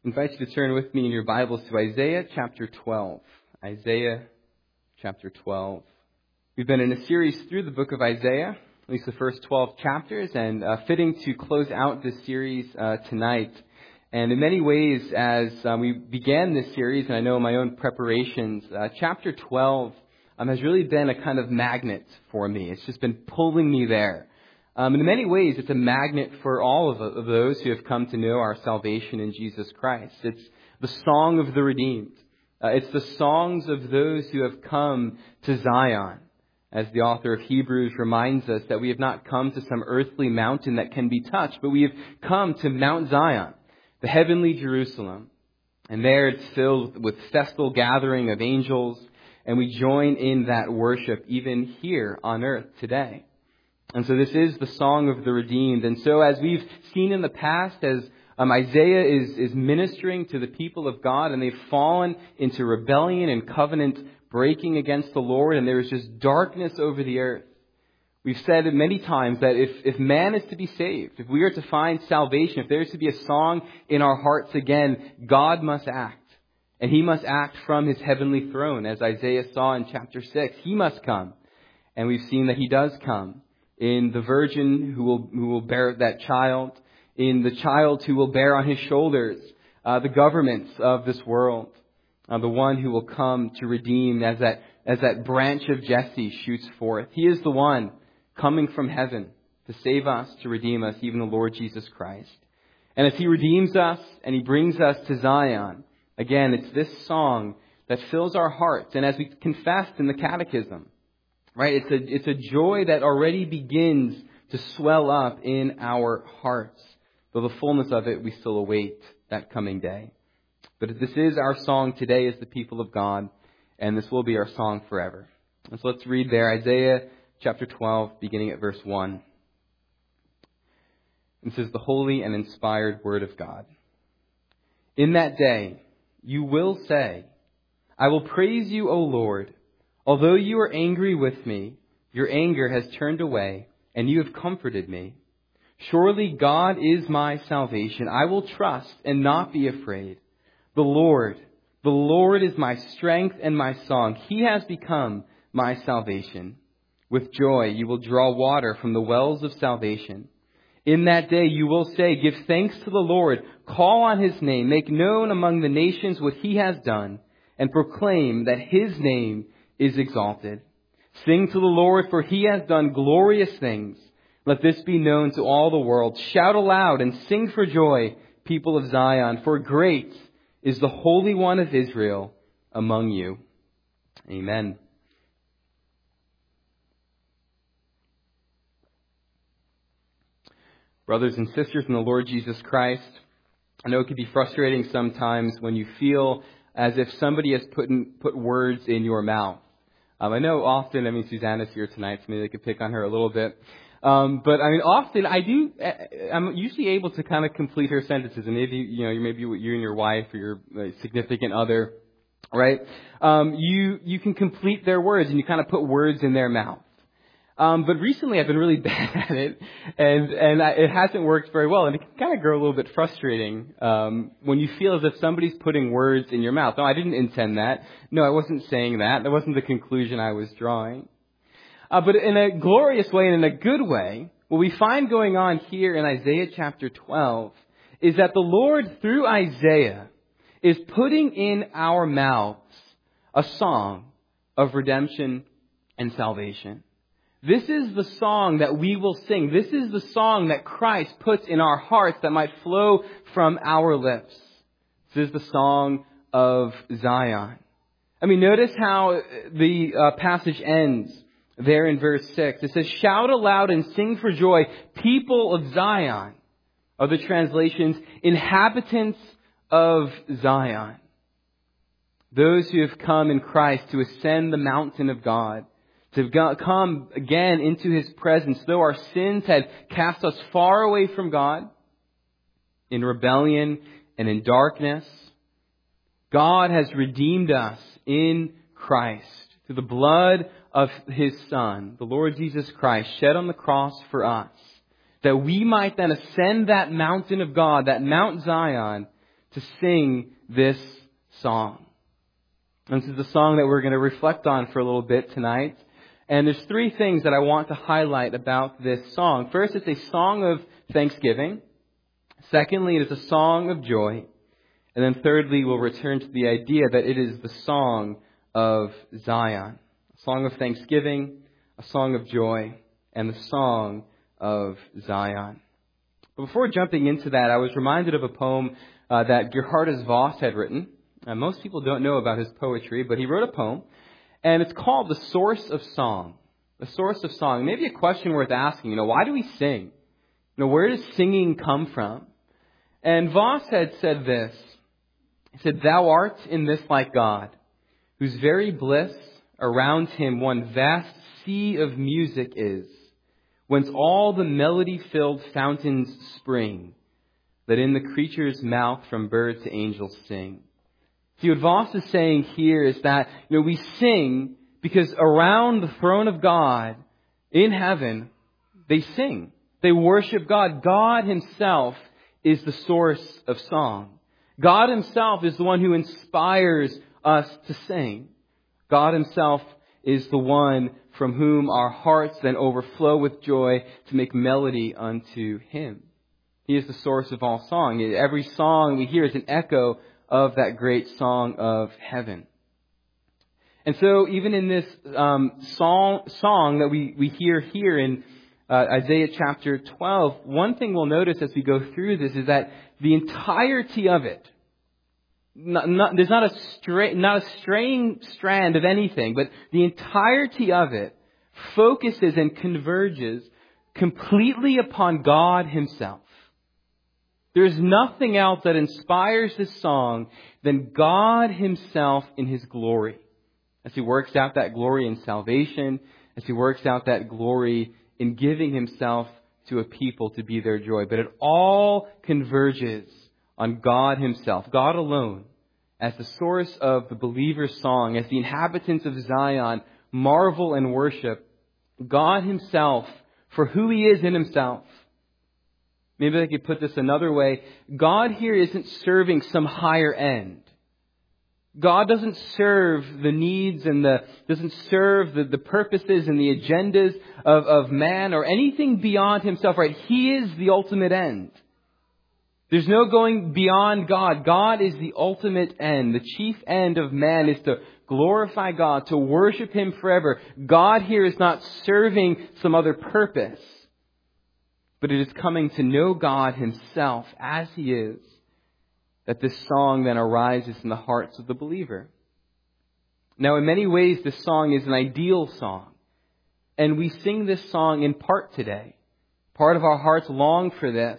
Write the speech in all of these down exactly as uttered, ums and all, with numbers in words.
I invite you to turn with me in your Bibles to Isaiah chapter twelve. Isaiah chapter twelve. We've been in a series through the book of Isaiah, at least the first twelve chapters, and uh, fitting to close out this series uh, tonight. And in many ways, as um, we began this series, and I know in my own preparations, uh, chapter twelve um, has really been a kind of magnet for me. It's just been pulling me there. Um, in many ways, it's a magnet for all of, of those who have come to know our salvation in Jesus Christ. It's the song of the redeemed. Uh, it's the songs of those who have come to Zion. As the author of Hebrews reminds us that we have not come to some earthly mountain that can be touched, but we have come to Mount Zion, the heavenly Jerusalem. And there it's filled with festal gathering of angels, and we join in that worship even here on earth today. And so this is the song of the redeemed. And so as we've seen in the past, as um, Isaiah is, is ministering to the people of God, and they've fallen into rebellion and covenant breaking against the Lord, and there is just darkness over the earth. We've said it many times that if, if man is to be saved, if we are to find salvation, if there is to be a song in our hearts again, God must act. And He must act from His heavenly throne, as Isaiah saw in chapter six. He must come. And we've seen that He does come. In the virgin who will who will bear that child, in the child who will bear on his shoulders uh, the governments of this world, uh, the one who will come to redeem as that as that branch of Jesse shoots forth. He is the one coming from heaven to save us, to redeem us, even the Lord Jesus Christ. And as He redeems us and He brings us to Zion, again, it's this song that fills our hearts. And as we confessed in the Catechism, right? It's a, it's a joy that already begins to swell up in our hearts. Though the fullness of it, we still await that coming day. But this is our song today as the people of God, and this will be our song forever. And so let's read there, Isaiah chapter twelve, beginning at verse one. It says, the holy and inspired word of God. In that day, you will say, I will praise you, O Lord. Although you are angry with me, your anger has turned away, and you have comforted me. Surely God is my salvation. I will trust and not be afraid. The Lord, the Lord is my strength and my song. He has become my salvation. With joy you will draw water from the wells of salvation. In that day you will say, give thanks to the Lord. Call on His name. Make known among the nations what He has done, and proclaim that His name is exalted. Sing to the Lord, for He has done glorious things. Let this be known to all the world. Shout aloud and sing for joy, people of Zion, for great is the Holy One of Israel among you. Amen. Brothers and sisters in the Lord Jesus Christ, I know it can be frustrating sometimes when you feel as if somebody has put in, put words in your mouth. Um, I know often, I mean, Susanna's here tonight, so maybe I could pick on her a little bit. Um, but I mean, often I do, I'm usually able to kind of complete her sentences. And maybe, you know, maybe you and your wife or your significant other, right? Um, you, you can complete their words and you kind of put words in their mouth. Um, but recently I've been really bad at it, and, and I, it hasn't worked very well, and it can kind of grow a little bit frustrating, um, when you feel as if somebody's putting words in your mouth. No, I didn't intend that. No, I wasn't saying that. That wasn't the conclusion I was drawing. Uh, but in a glorious way and in a good way, what we find going on here in Isaiah chapter twelve is that the Lord, through Isaiah, is putting in our mouths a song of redemption and salvation. This is the song that we will sing. This is the song that Christ puts in our hearts that might flow from our lips. This is the song of Zion. I mean, notice how the uh, passage ends there in verse six. It says, shout aloud and sing for joy, people of Zion. Other translations, inhabitants of Zion. Those who have come in Christ to ascend the mountain of God. To come again into His presence, though our sins had cast us far away from God, in rebellion and in darkness, God has redeemed us in Christ through the blood of His Son, the Lord Jesus Christ, shed on the cross for us, that we might then ascend that mountain of God, that Mount Zion, to sing this song. And this is the song that we're going to reflect on for a little bit tonight. And there's three things that I want to highlight about this song. First, it's a song of thanksgiving. Secondly, it is a song of joy. And then thirdly, we'll return to the idea that it is the song of Zion. A song of thanksgiving, a song of joy, and the song of Zion. But before jumping into that, I was reminded of a poem uh, that Geerhardus Vos had written. Uh, most people don't know about his poetry, but he wrote a poem, and it's called The Source of Song. The Source of Song. Maybe a question worth asking, you know, why do we sing? You know, where does singing come from? And Vos had said this. He said, "Thou art in this like God, whose very bliss around him one vast sea of music is, whence all the melody-filled fountains spring, that in the creature's mouth from bird to angel sing." See, what Vos is saying here is that, you know, we sing because around the throne of God in heaven, they sing. They worship God. God Himself is the source of song. God Himself is the one who inspires us to sing. God Himself is the one from whom our hearts then overflow with joy to make melody unto Him. He is the source of all song. Every song we hear is an echo of that great song of heaven. And so even in this um, song, song that we, we hear here in uh, Isaiah chapter twelve, one thing we'll notice as we go through this is that the entirety of it, not, not, there's not a, stray, not a straying strand of anything, but the entirety of it focuses and converges completely upon God Himself. There's nothing else that inspires this song than God Himself in His glory. As He works out that glory in salvation, as He works out that glory in giving Himself to a people to be their joy. But it all converges on God Himself, God alone, as the source of the believer's song, as the inhabitants of Zion marvel and worship God Himself for who He is in Himself. Maybe I could put this another way. God here isn't serving some higher end. God doesn't serve the needs and the, doesn't serve the, the purposes and the agendas of, of man or anything beyond Himself, right? He is the ultimate end. There's no going beyond God. God is the ultimate end. The chief end of man is to glorify God, to worship Him forever. God here is not serving some other purpose, but it is coming to know God Himself as He is, that this song then arises in the hearts of the believer. Now, in many ways, this song is an ideal song. And we sing this song in part today. Part of our hearts long for this.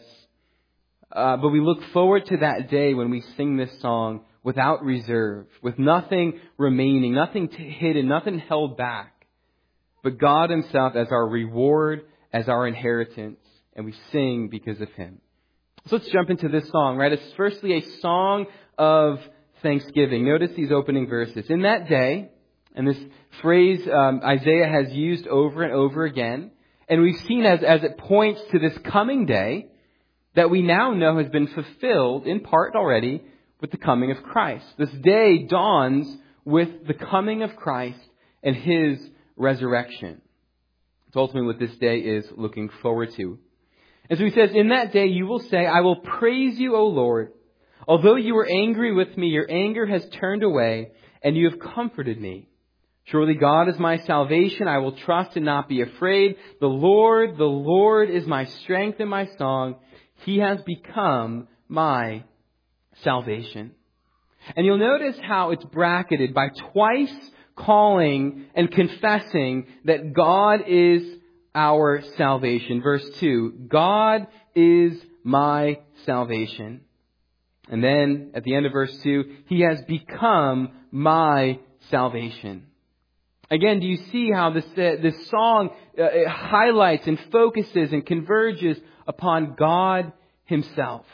Uh, but we look forward to that day when we sing this song without reserve, with nothing remaining, nothing hidden, nothing held back, but God Himself as our reward, as our inheritance, and we sing because of Him. So let's jump into this song, right? It's firstly a song of thanksgiving. Notice these opening verses. In that day, and this phrase um, Isaiah has used over and over again, and we've seen as, as it points to this coming day that we now know has been fulfilled in part already with the coming of Christ. This day dawns with the coming of Christ and His resurrection. It's ultimately what this day is looking forward to. And so He says, in that day you will say, I will praise you, O Lord. Although you were angry with me, your anger has turned away, and you have comforted me. Surely God is my salvation. I will trust and not be afraid. The Lord, the Lord is my strength and my song. He has become my salvation. And you'll notice how it's bracketed by twice calling and confessing that God is our salvation. Verse two, God is my salvation. And then at the end of verse two, He has become my salvation. Again, do you see how this, uh, this song uh, it highlights and focuses and converges upon God Himself?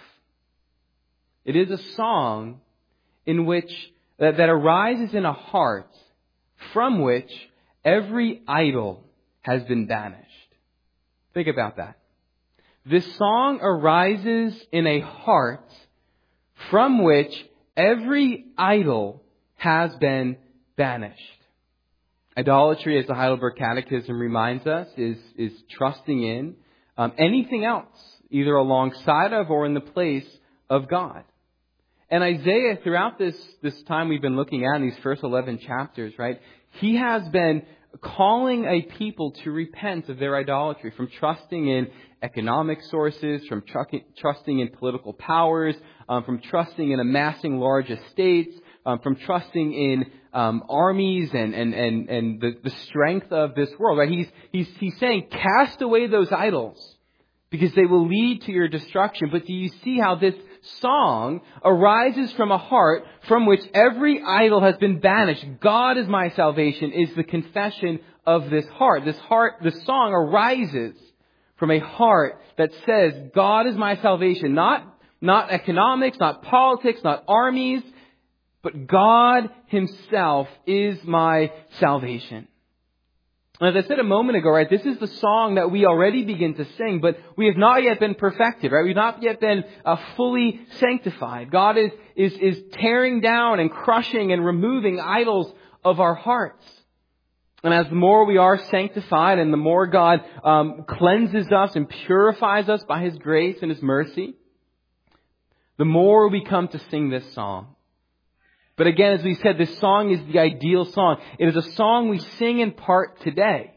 It is a song in which uh, that arises in a heart from which every idol has been banished. Think about that. This song arises in a heart from which every idol has been banished. Idolatry, as the Heidelberg Catechism reminds us, is, is trusting in um, anything else, either alongside of or in the place of God. And Isaiah, throughout this, this time we've been looking at in these first eleven chapters, right, he has been calling a people to repent of their idolatry, from trusting in economic sources, from tr- trusting in political powers, um, from trusting in amassing large estates, um, from trusting in um, armies and and and and the, the strength of this world. Right? He's he's he's saying, cast away those idols, because they will lead to your destruction. But do you see how this song arises from a heart from which every idol has been banished? God is my salvation is the confession of this heart. This heart, the song arises from a heart that says, God is my salvation. Not, not economics, not politics, not armies, but God Himself is my salvation. And as I said a moment ago, right, this is the song that we already begin to sing, but we have not yet been perfected, right? We've not yet been uh, fully sanctified. God is, is, is tearing down and crushing and removing idols of our hearts. And as the more we are sanctified and the more God um, cleanses us and purifies us by His grace and His mercy, the more we come to sing this song. But again, as we said, this song is the ideal song. It is a song we sing in part today.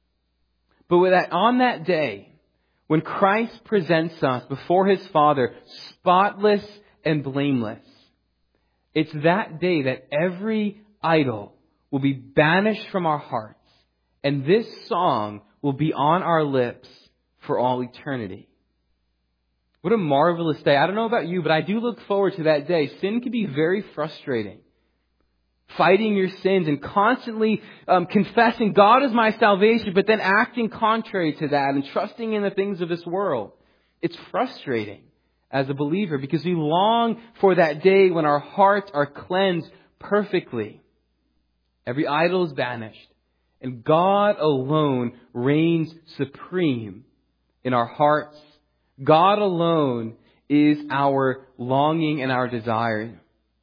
But with that, on that day, when Christ presents us before His Father, spotless and blameless, it's that day that every idol will be banished from our hearts, and this song will be on our lips for all eternity. What a marvelous day. I don't know about you, but I do look forward to that day. Sin can be very frustrating. Fighting your sins and constantly um, confessing God is my salvation, but then acting contrary to that and trusting in the things of this world. It's frustrating as a believer because we long for that day when our hearts are cleansed perfectly. Every idol is banished, and God alone reigns supreme in our hearts. God alone is our longing and our desire.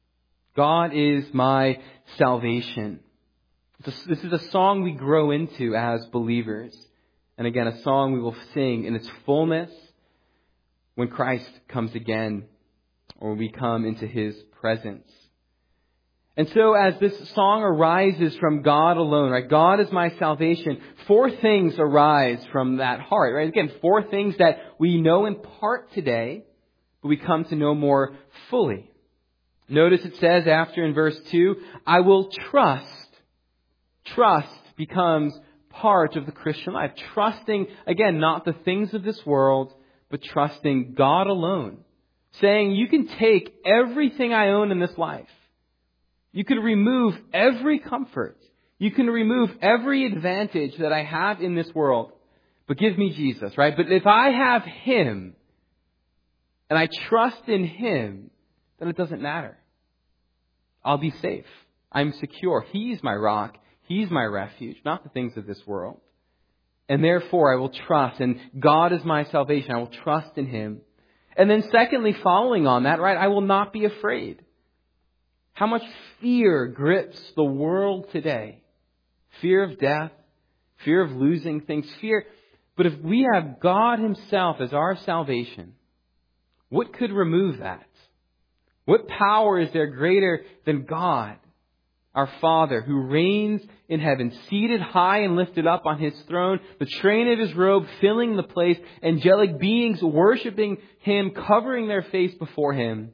God is my salvation. This is a song we grow into as believers. And again, a song we will sing in its fullness when Christ comes again, or we come into His presence. And so as this song arises from God alone, right? God is my salvation. Four things arise from that heart, right? Again, four things that we know in part today, but we come to know more fully. Notice it says after in verse two, I will trust. Trust becomes part of the Christian life. Trusting, again, not the things of this world, but trusting God alone. Saying, you can take everything I own in this life. You can remove every comfort. You can remove every advantage that I have in this world. But give me Jesus, right? But if I have Him, and I trust in Him, then it doesn't matter. I'll be safe. I'm secure. He's my rock. He's my refuge, not the things of this world. And therefore I will trust. And God is my salvation. I will trust in Him. And then secondly, following on that, right, I will not be afraid. How much fear grips the world today? Fear of death, fear of losing things, fear. But if we have God Himself as our salvation, what could remove that? What power is there greater than God, our Father, who reigns in heaven, seated high and lifted up on His throne, the train of His robe filling the place, angelic beings worshiping Him, covering their face before Him?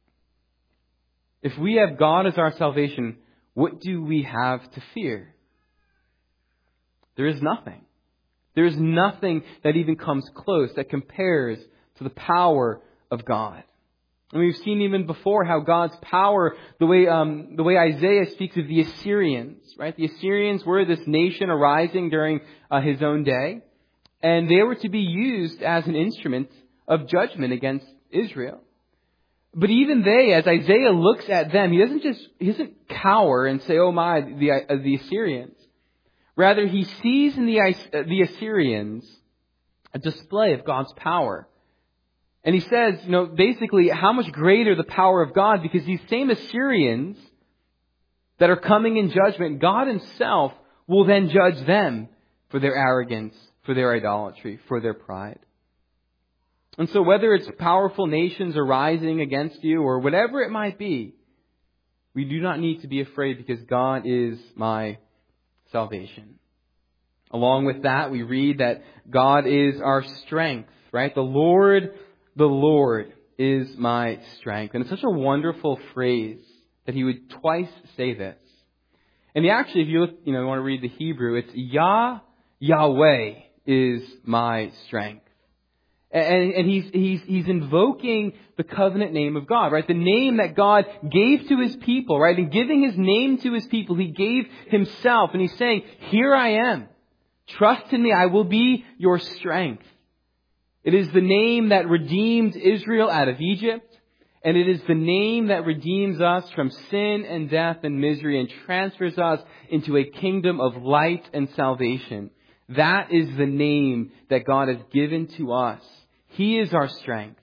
If we have God as our salvation, what do we have to fear? There is nothing. There is nothing that even comes close, that compares to the power of God. And we've seen even before how God's power, the way um, the way Isaiah speaks of the Assyrians, right? The Assyrians were this nation arising during uh, his own day, and they were to be used as an instrument of judgment against Israel. But even they, as Isaiah looks at them, he doesn't just he doesn't cower and say, "Oh my, the uh, the Assyrians." Rather, he sees in the uh, the Assyrians a display of God's power. And he says, you know, basically, how much greater the power of God, because these same Assyrians that are coming in judgment, God himself will then judge them for their arrogance, for their idolatry, for their pride. And so whether it's powerful nations arising against you or whatever it might be, we do not need to be afraid because God is my salvation. Along with that, we read that God is our strength, right? The Lord, the Lord is my strength. And it's such a wonderful phrase that he would twice say this. And he actually, if you look, you know, you want to read the Hebrew, it's Yah, Yahweh is my strength. And, and he's, he's, he's invoking the covenant name of God, right? The name that God gave to his people, right? And giving his name to his people, he gave himself. And he's saying, here I am. Trust in me. I will be your strength. It is the name that redeemed Israel out of Egypt. And it is the name that redeems us from sin and death and misery and transfers us into a kingdom of light and salvation. That is the name that God has given to us. He is our strength.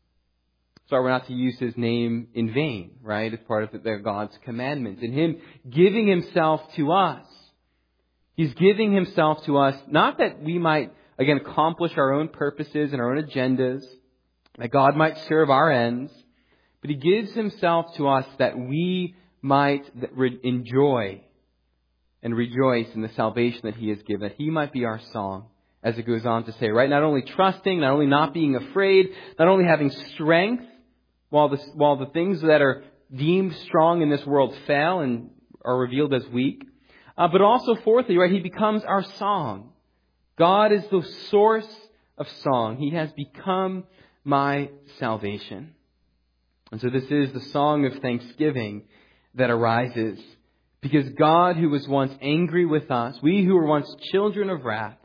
So we're not to use his name in vain, right? It's part of the, God's commandments. And him giving himself to us. He's giving himself to us, not that we might, again, accomplish our own purposes and our own agendas, that God might serve our ends, but he gives himself to us that we might enjoy and rejoice in the salvation that he has given, that he might be our song, as it goes on to say, right? Not only trusting, not only not being afraid, not only having strength while the, while the things that are deemed strong in this world fail and are revealed as weak, uh, but also fourthly, right, he becomes our song. God is the source of song. He has become my salvation. And so this is the song of thanksgiving that arises because God, who was once angry with us, we who were once children of wrath,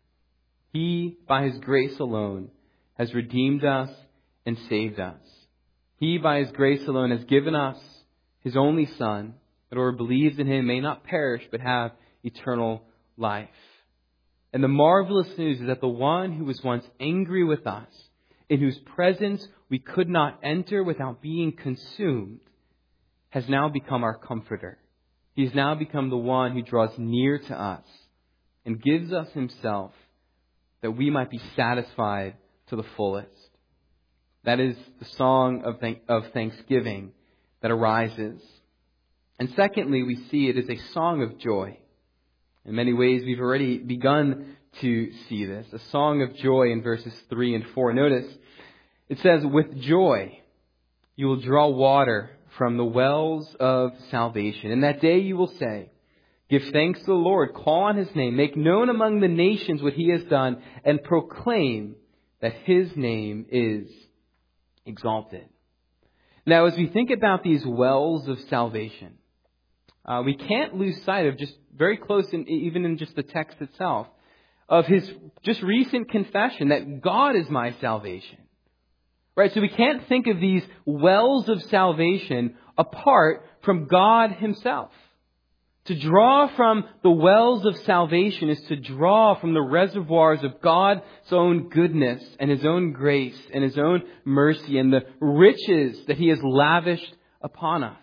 he, by his grace alone, has redeemed us and saved us. He, by his grace alone, has given us his only Son, that whoever believes in him may not perish but have eternal life. And the marvelous news is that the one who was once angry with us, in whose presence we could not enter without being consumed, has now become our comforter. He has now become the one who draws near to us and gives us himself that we might be satisfied to the fullest. That is the song of thank- of thanksgiving that arises. And secondly, we see it as a song of joy. In many ways, we've already begun to see this. A song of joy in verses three and four. Notice, it says, with joy you will draw water from the wells of salvation. In that day you will say, give thanks to the Lord, call on his name, make known among the nations what he has done, and proclaim that his name is exalted. Now, as we think about these wells of salvation, uh, we can't lose sight of just very close, in, even in just the text itself, of his just recent confession that God is my salvation. Right? So we can't think of these wells of salvation apart from God himself. To draw from the wells of salvation is to draw from the reservoirs of God's own goodness and his own grace and his own mercy and the riches that he has lavished upon us.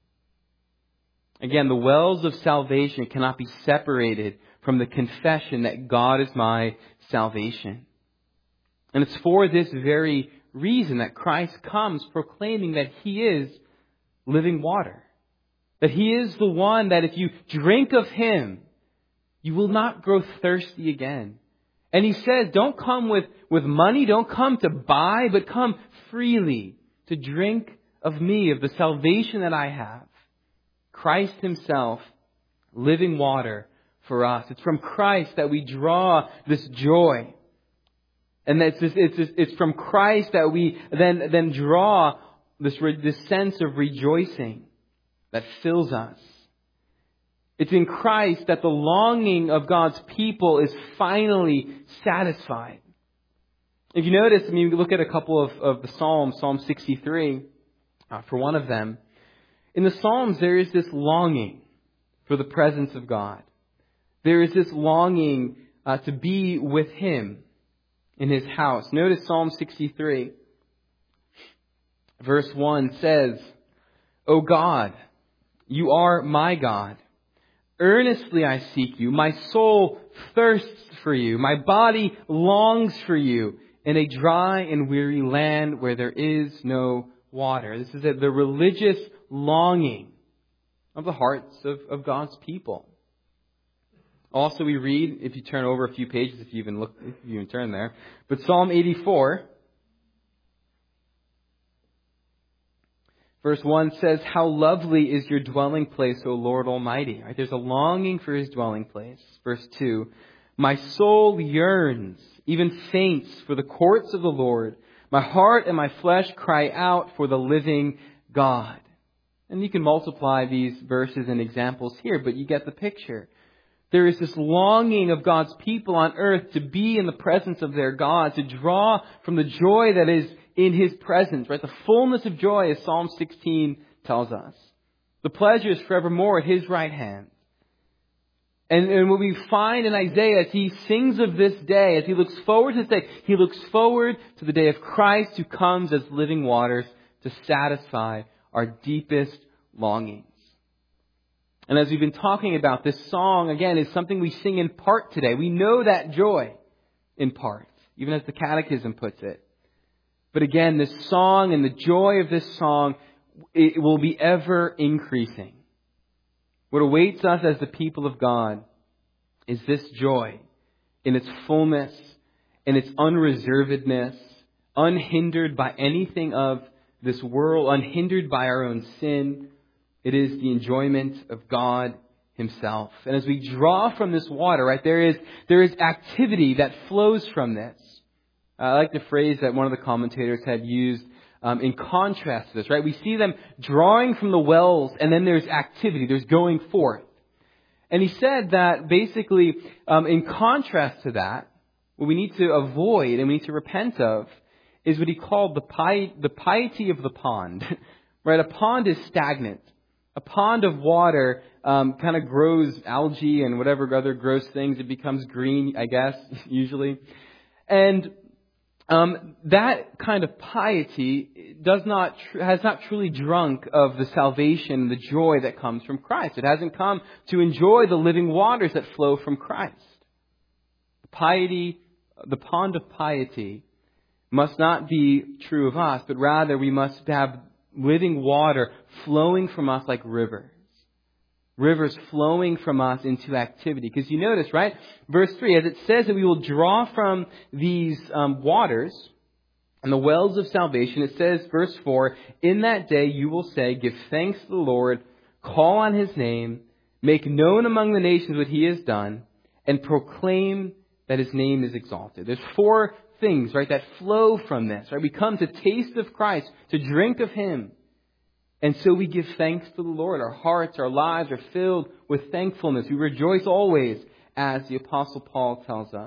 Again, the wells of salvation cannot be separated from the confession that God is my salvation. And it's for this very reason that Christ comes proclaiming that he is living water. That he is the one that if you drink of him, you will not grow thirsty again. And he says, don't come with, with money, don't come to buy, but come freely to drink of me, of the salvation that I have. Christ himself, living water for us. It's from Christ that we draw this joy. And it's, it's, it's from Christ that we then, then draw this, this sense of rejoicing that fills us. It's in Christ that the longing of God's people is finally satisfied. If you notice, I mean, look at a couple of, of the Psalms, Psalm sixty-three, uh, for one of them. In the Psalms, there is this longing for the presence of God. There is this longing uh, to be with him in his house. Notice Psalm sixty-three. verse one says, O God, you are my God. Earnestly I seek you. My soul thirsts for you. My body longs for you in a dry and weary land where there is no water. This is the religious longing of the hearts of, of God's people. Also, we read, if you turn over a few pages, if you even look, if you even turn there, but Psalm eighty-four, verse one says, How lovely is your dwelling place, O Lord Almighty. Right? There's a longing for His dwelling place. Verse two, My soul yearns, even faints, for the courts of the Lord. My heart and my flesh cry out for the living God. And you can multiply these verses and examples here, but you get the picture. There is this longing of God's people on earth to be in the presence of their God, to draw from the joy that is in His presence, right? The fullness of joy, as Psalm sixteen tells us. The pleasure is forevermore at His right hand. And, and what we find in Isaiah as he sings of this day, as he looks forward to this day, he looks forward to the day of Christ who comes as living waters to satisfy our deepest longings. And as we've been talking about, this song, again, is something we sing in part today. We know that joy in part, even as the Catechism puts it. But again, this song and the joy of this song, it will be ever increasing. What awaits us as the people of God is this joy in its fullness, in its unreservedness, unhindered by anything of this world, unhindered by our own sin. It is the enjoyment of God Himself. And as we draw from this water, right, there is, there is activity that flows from this. I like the phrase that one of the commentators had used um, in contrast to this, right? We see them drawing from the wells and then there's activity, there's going forth. And he said that basically, um, in contrast to that, what we need to avoid and we need to repent of is what he called the, pi- the piety of the pond. Right? A pond is stagnant. A pond of water um, kind of grows algae and whatever other gross things. It becomes green, I guess, usually. And um, that kind of piety does not tr- has not truly drunk of the salvation and the joy that comes from Christ. It hasn't come to enjoy the living waters that flow from Christ. The piety, the pond of piety must not be true of us, but rather we must have living water flowing from us like rivers. Rivers flowing from us into activity. Because you notice, right? Verse three, as it says that we will draw from these um, waters and the wells of salvation, it says, verse four, In that day you will say, Give thanks to the Lord, call on His name, make known among the nations what He has done, and proclaim that His name is exalted. There's four things, right, that flow from this, right? We come to taste of Christ, to drink of Him. And so we give thanks to the Lord. Our hearts, our lives are filled with thankfulness. We rejoice always, as the Apostle Paul tells us.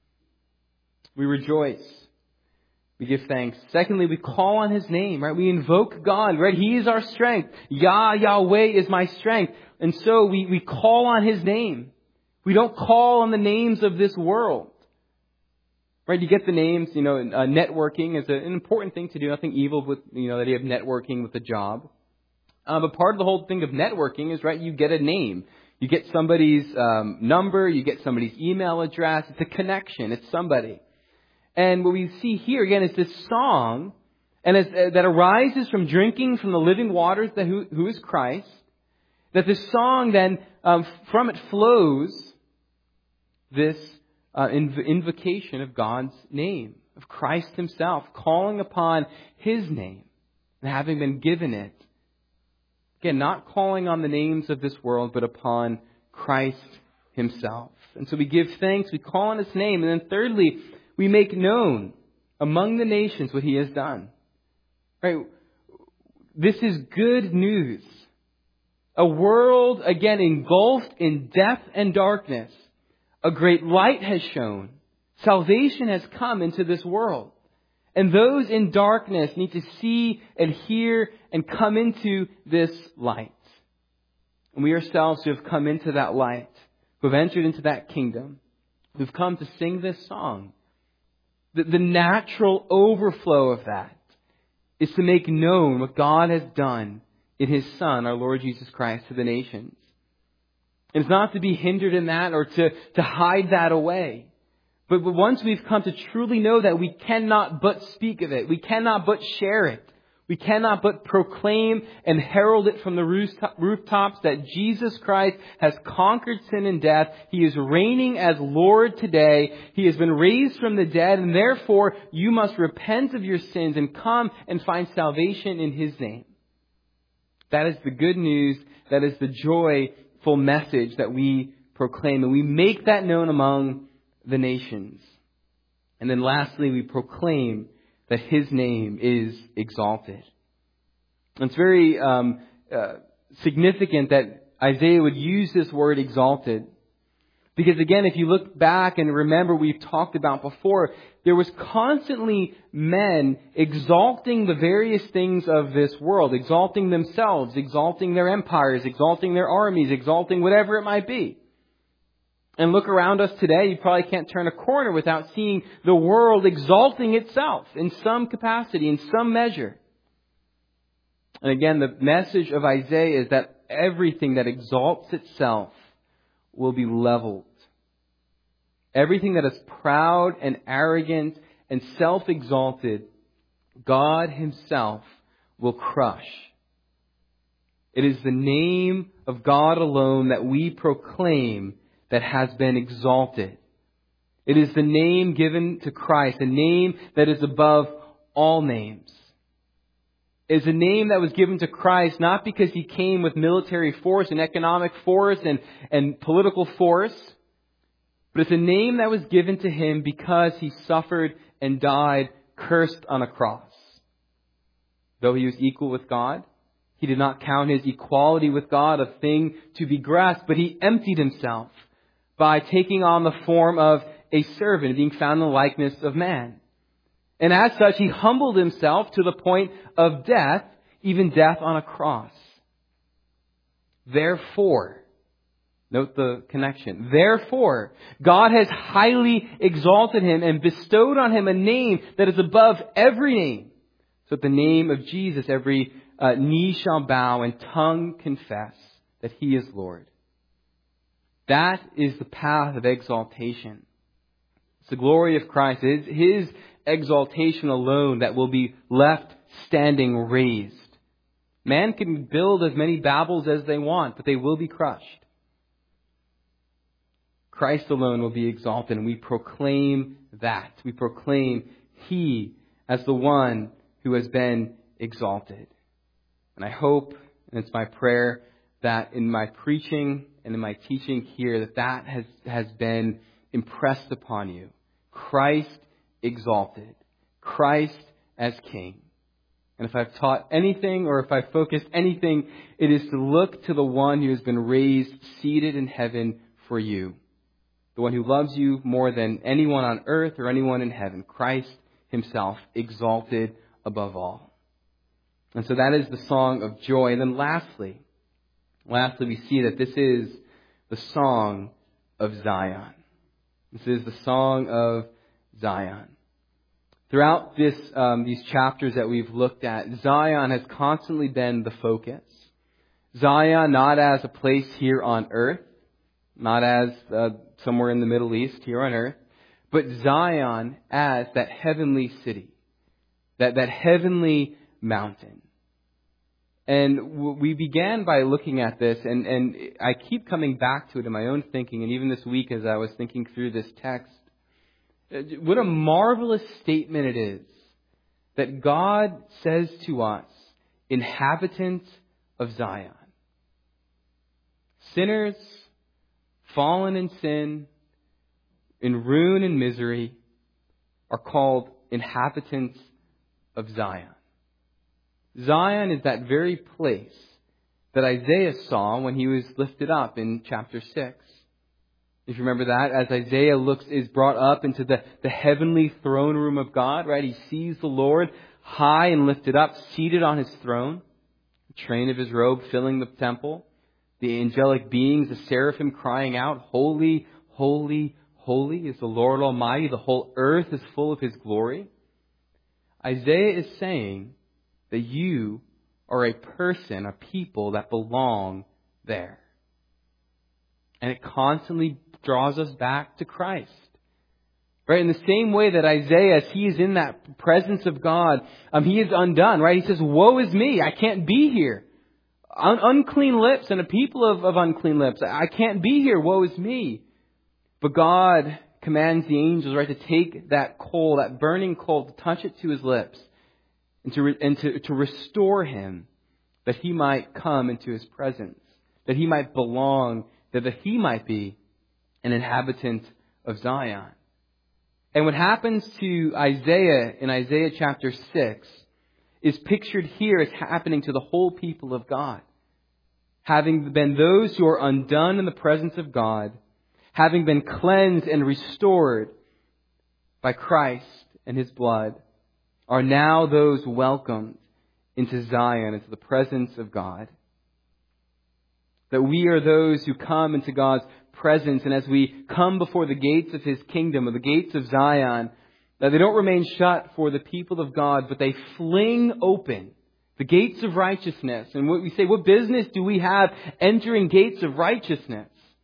We rejoice. We give thanks. Secondly, we call on His name, right? We invoke God, right? He is our strength. Yah, Yahweh is my strength. And so we, we call on His name. We don't call on the names of this world. Right, you get the names, you know, uh, networking is a, an important thing to do. Nothing evil with, you know, that you have networking with a job. Uh, but part of the whole thing of networking is, right, you get a name. You get somebody's um, number, you get somebody's email address. It's a connection. It's somebody. And what we see here, again, is this song and as, uh, that arises from drinking from the living waters that who, who is Christ. That this song then, um, from it flows this Uh, inv- invocation of God's name, of Christ Himself, calling upon His name and having been given it. Again, not calling on the names of this world, but upon Christ Himself. And so we give thanks, we call on His name, and then thirdly, we make known among the nations what He has done. Right? This is good news. A world, again, engulfed in death and darkness. A great light has shone. Salvation has come into this world. And those in darkness need to see and hear and come into this light. And we ourselves who have come into that light, who have entered into that kingdom, who've come to sing this song, the, the natural overflow of that is to make known what God has done in His Son, our Lord Jesus Christ, to the nations. And it's not to be hindered in that or to, to hide that away. But, but once we've come to truly know that, we cannot but speak of it. We cannot but share it. We cannot but proclaim and herald it from the rooftops that Jesus Christ has conquered sin and death. He is reigning as Lord today. He has been raised from the dead, and therefore you must repent of your sins and come and find salvation in His name. That is the good news. That is the joyful message that we proclaim. And we make that known among the nations. And then lastly, we proclaim that His name is exalted. And it's very um, uh, significant that Isaiah would use this word exalted. Because again, if you look back and remember we've talked about before, there was constantly men exalting the various things of this world, exalting themselves, exalting their empires, exalting their armies, exalting whatever it might be. And look around us today, you probably can't turn a corner without seeing the world exalting itself in some capacity, in some measure. And again, the message of Isaiah is that everything that exalts itself will be leveled. Everything that is proud and arrogant and self-exalted, God Himself will crush. It is the name of God alone that we proclaim that has been exalted. It is the name given to Christ, a name that is above all names. It is a name that was given to Christ not because He came with military force and economic force and, and political force, but it's a name that was given to Him because He suffered and died cursed on a cross. Though He was equal with God, He did not count His equality with God a thing to be grasped, but He emptied Himself by taking on the form of a servant, being found in the likeness of man. And as such, He humbled Himself to the point of death, even death on a cross. Therefore, note the connection. Therefore, God has highly exalted Him and bestowed on Him a name that is above every name. So at the name of Jesus, every uh, knee shall bow and tongue confess that He is Lord. That is the path of exaltation. It's the glory of Christ. It is His exaltation alone that will be left standing raised. Man can build as many Babels as they want, but they will be crushed. Christ alone will be exalted, and we proclaim that. We proclaim He as the one who has been exalted. And I hope, and it's my prayer, that in my preaching and in my teaching here, that that has, has been impressed upon you. Christ exalted. Christ as King. And if I've taught anything or if I've focused anything, it is to look to the one who has been raised, seated in heaven for you. The one who loves you more than anyone on earth or anyone in heaven. Christ Himself, exalted above all. And so that is the song of joy. And then lastly, lastly we see that this is the song of Zion. This is the song of Zion. Throughout this, um, these chapters that we've looked at, Zion has constantly been the focus. Zion not as a place here on earth, not as uh, somewhere in the Middle East here on earth, but Zion as that heavenly city, that, that heavenly mountain. And we began by looking at this, and, and I keep coming back to it in my own thinking, and even this week as I was thinking through this text. What a marvelous statement it is that God says to us, inhabitants of Zion. Sinners, fallen in sin, in ruin and misery, are called inhabitants of Zion. Zion is that very place that Isaiah saw when he was lifted up in chapter six. If you remember that, as Isaiah looks, is brought up into the, the heavenly throne room of God, right? He sees the Lord high and lifted up, seated on His throne, the train of His robe filling the temple, the angelic beings, the seraphim crying out, holy, holy, holy is the Lord Almighty. The whole earth is full of His glory. Isaiah is saying that you are a person, a people that belong there. And it constantly draws us back to Christ. Right? In the same way that Isaiah, as he is in that presence of God, um, he is undone, right? He says, woe is me, I can't be here. Un- unclean lips and a people of, of unclean lips. I can't be here, woe is me. But God commands the angels, right, to take that coal, that burning coal, to touch it to his lips and to, re- and to, to restore him, that he might come into his presence, that he might belong, that, that he might be an inhabitant of Zion. And what happens to Isaiah in Isaiah chapter six is pictured here as happening to the whole people of God. Having been those who are undone in the presence of God, having been cleansed and restored by Christ and his blood, are now those welcomed into Zion, into the presence of God. That we are those who come into God's presence, and as we come before the gates of his kingdom, or the gates of Zion, that they don't remain shut for the people of God, but they fling open the gates of righteousness. And what we say, what business do we have entering gates of righteousness?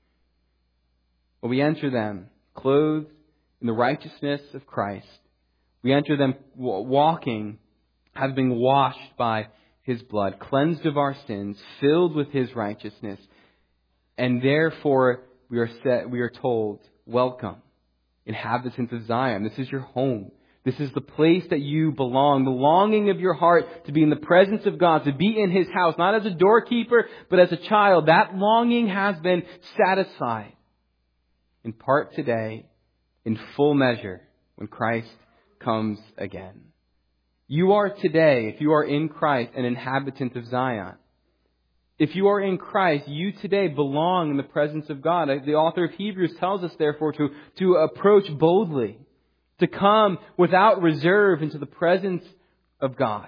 Well, we enter them clothed in the righteousness of Christ. We enter them walking, having been washed by his blood, cleansed of our sins, filled with his righteousness. And therefore, we are set, we are told, welcome, inhabitants of Zion. This is your home. This is the place that you belong. The longing of your heart to be in the presence of God, to be in his house, not as a doorkeeper, but as a child. That longing has been satisfied, in part today, in full measure, when Christ comes again. You are today, if you are in Christ, an inhabitant of Zion. If you are in Christ, you today belong in the presence of God. The author of Hebrews tells us, therefore, to, to approach boldly, to come without reserve into the presence of God.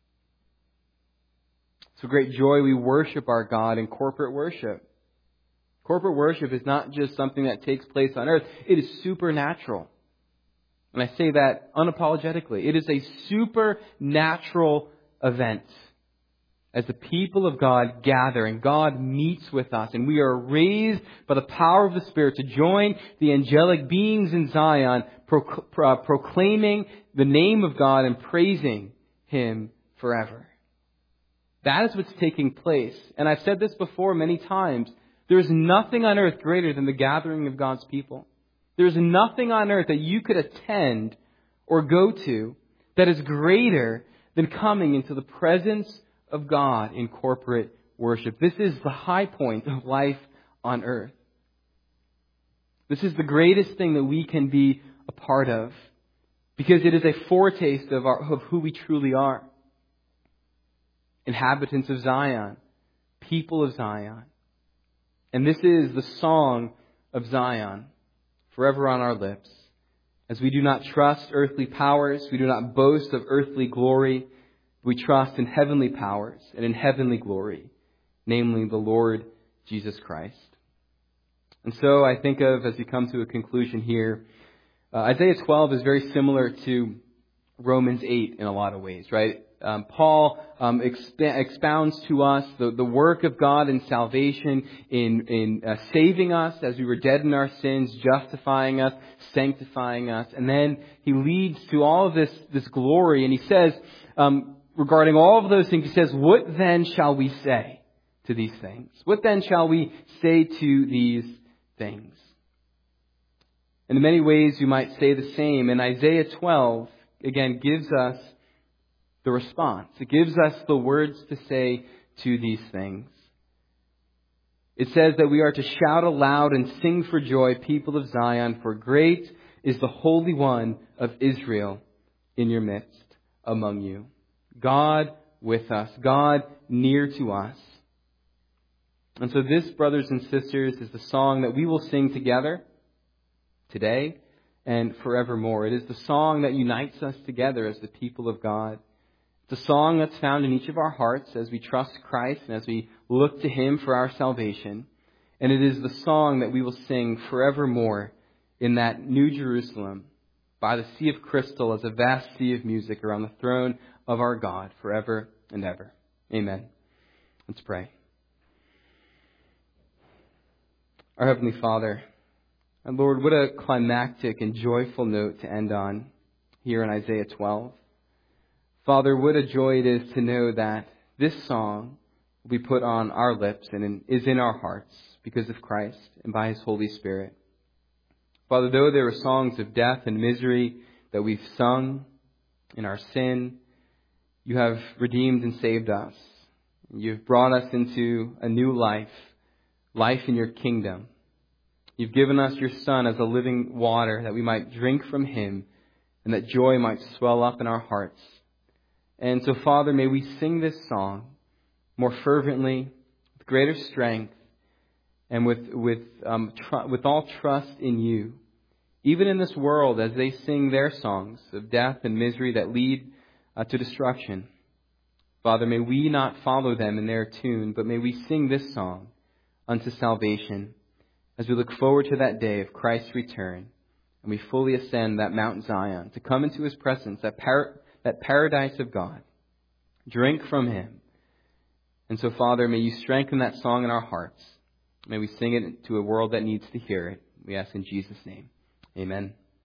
It's a great joy we worship our God in corporate worship. Corporate worship is not just something that takes place on earth. It is supernatural. And I say that unapologetically. It is a supernatural event. As the people of God gather and God meets with us, and we are raised by the power of the Spirit to join the angelic beings in Zion, pro- pro- proclaiming the name of God and praising him forever. That is what's taking place. And I've said this before many times. There is nothing on earth greater than the gathering of God's people. There is nothing on earth that you could attend or go to that is greater than coming into the presence of God in corporate worship. This is the high point of life on earth. This is the greatest thing that we can be a part of, because it is a foretaste of, our, of who we truly are. Inhabitants of Zion, people of Zion. And this is the song of Zion, forever on our lips. As we do not trust earthly powers, we do not boast of earthly glory, we trust in heavenly powers and in heavenly glory, namely the Lord Jesus Christ. And so I think of, as we come to a conclusion here, uh, Isaiah twelve is very similar to Romans eight in a lot of ways, right? Um, Paul um, exp- expounds to us the, the work of God in salvation, in, in uh, saving us as we were dead in our sins, justifying us, sanctifying us. And then he leads to all of this, this glory. And he says, um, regarding all of those things, he says, what then shall we say to these things? What then shall we say to these things? And in many ways, you might say the same. And Isaiah twelve, again, gives us the response. It gives us the words to say to these things. It says that we are to shout aloud and sing for joy, people of Zion, for great is the Holy One of Israel in your midst, among you. God with us, God near to us. And so this, brothers and sisters, is the song that we will sing together today and forevermore. It is the song that unites us together as the people of God. It's a song that's found in each of our hearts as we trust Christ and as we look to him for our salvation. And it is the song that we will sing forevermore in that New Jerusalem by the Sea of Crystal as a vast sea of music around the throne of our God forever and ever. Amen. Let's pray. Our Heavenly Father, and Lord, what a climactic and joyful note to end on here in Isaiah twelve. Father, what a joy it is to know that this song will be put on our lips and is in our hearts because of Christ and by His Holy Spirit. Father, though there are songs of death and misery that we've sung in our sin, You have redeemed and saved us. You've brought us into a new life, life in Your kingdom. You've given us Your Son as a living water that we might drink from Him and that joy might swell up in our hearts. And so, Father, may we sing this song more fervently, with greater strength, and with with um, tr- with all trust in You. Even in this world, as they sing their songs of death and misery that lead uh, to destruction. Father, may we not follow them in their tune, but may we sing this song unto salvation as we look forward to that day of Christ's return and we fully ascend that Mount Zion to come into His presence, that, par- that paradise of God. Drink from Him. And so, Father, may You strengthen that song in our hearts. May we sing it to a world that needs to hear it. We ask in Jesus' name. Amen.